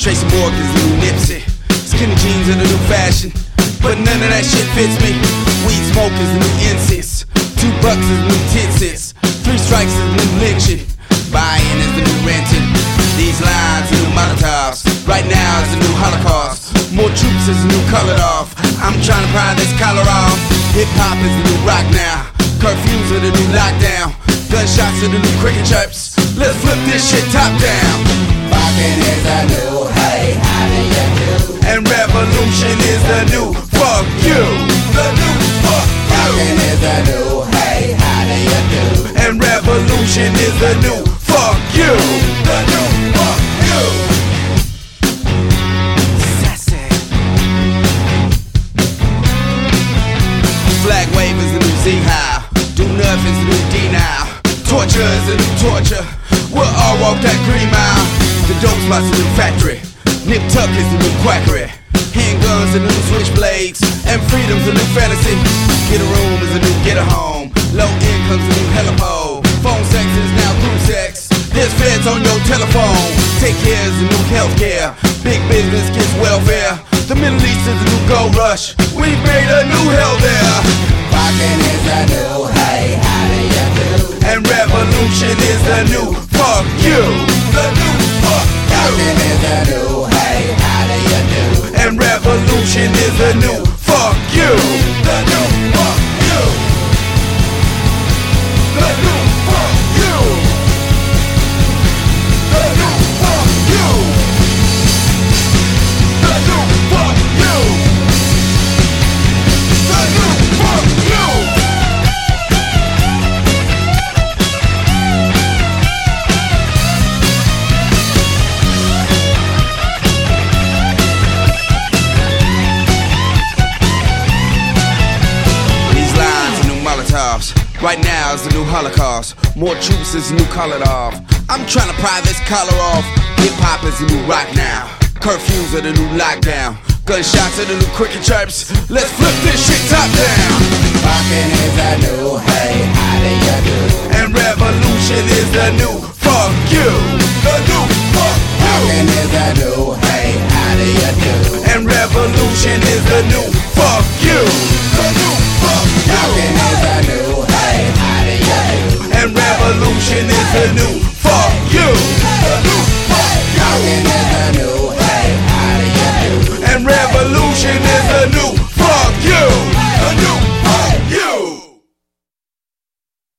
Tracy Morgan's the new Nipsey. Skinny jeans are the new fashion, but none of that shit fits me. Weed smoke is the new incense. $2 is the new 10 cents. 3 strikes is the new lynching. Buying is the new renting. These lines are new Molotovs. Right now is the new Holocaust. More troops is the new colored off. I'm trying to pry this collar off. Hip hop is the new rock now. Curfews are the new lockdown. Gunshots are the new cricket chirps. Let's flip this shit top down. Fucking is the new, hey, how do you do? And revolution is the new fuck you. The new fuck you. Fucking is the new, hey, how do you do? And revolution is the new fuck you. The new fuck you. Sassy. Flag wave is the new Z-High. Do nothing's the new D-Now. Torture is the new torture. We'll all walk that green mile. The dope spot's the new factory. Nip Tuck is the new quackery. Handguns the new switchblades. And freedom's the new fantasy. Get a room is the new get a home. Low income's the new helipole. Phone sex is now group sex. There's feds on your telephone. Take care is the new healthcare. Big business gets welfare. The Middle East is the new gold rush. We've made a new hell there. Fucking is the new, hey, how do you do? And revolution is the new fuck you. The new fuck you. Fucking is the new, hey, how do you do? And revolution is the new fuck you. The new fuck you. The new fuck you. The new fuck you. The new fuck you. The new fuck you. Right now is the new Holocaust. More troops is the new colored off. I'm trying to pry this collar off. Hip hop is the new rock now. Curfews are the new lockdown. Gunshots are the new cricket chirps. Let's flip this shit top down. Fucking is the new, hey, how do you do? And revolution is the new fuck you. The new fuck you. Fucking is the new, hey, how do you do? And revolution is the new fuck you. The new fuck you. Fucking is the new, hey, how do you do? And revolution is the new